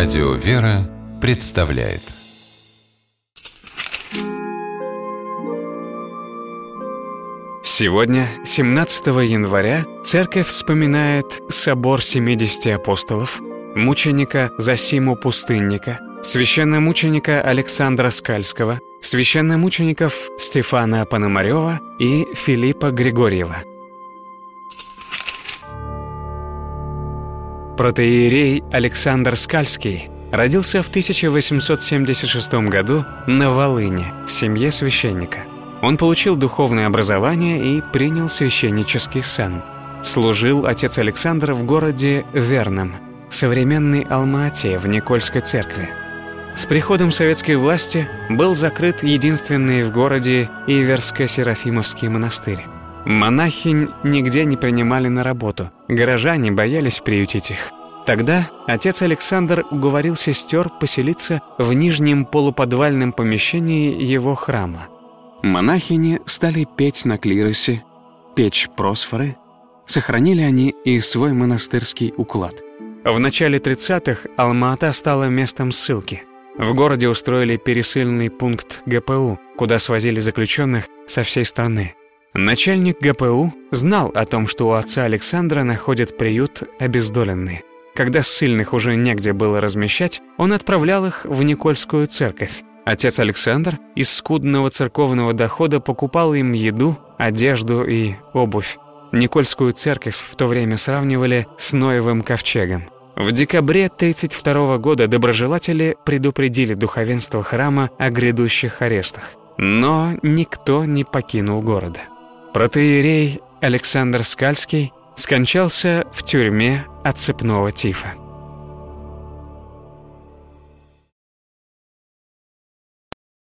Радио «Вера» представляет. Сегодня, 17 января, Церковь вспоминает собор 70 апостолов, мученика Зосиму Пустынника, священномученика Александра Скальского, священномучеников Стефана Пономарева и Филиппа Григорьева. Протоиерей Александр Скальский родился в 1876 году на Волыне в семье священника. Он получил духовное образование и принял священнический сан. Служил отец Александр в городе Верном, современной Алма-Ате, в Никольской церкви. С приходом советской власти был закрыт единственный в городе Иверско-Серафимовский монастырь. Монахинь нигде не принимали на работу, горожане боялись приютить их. Тогда отец Александр уговорил сестер поселиться в нижнем полуподвальном помещении его храма. Монахини стали петь на клиросе, печь просфоры. Сохранили они и свой монастырский уклад. В начале 30-х Алма-Ата стала местом ссылки. В городе устроили пересыльный пункт ГПУ, куда свозили заключенных со всей страны. Начальник ГПУ знал о том, что у отца Александра находят приют обездоленные. Когда ссыльных уже негде было размещать, он отправлял их в Никольскую церковь. Отец Александр из скудного церковного дохода покупал им еду, одежду и обувь. Никольскую церковь в то время сравнивали с Ноевым ковчегом. В декабре 1932 года доброжелатели предупредили духовенство храма о грядущих арестах. Но никто не покинул города. Протоиерей Александр Скальский скончался в тюрьме от цепного тифа.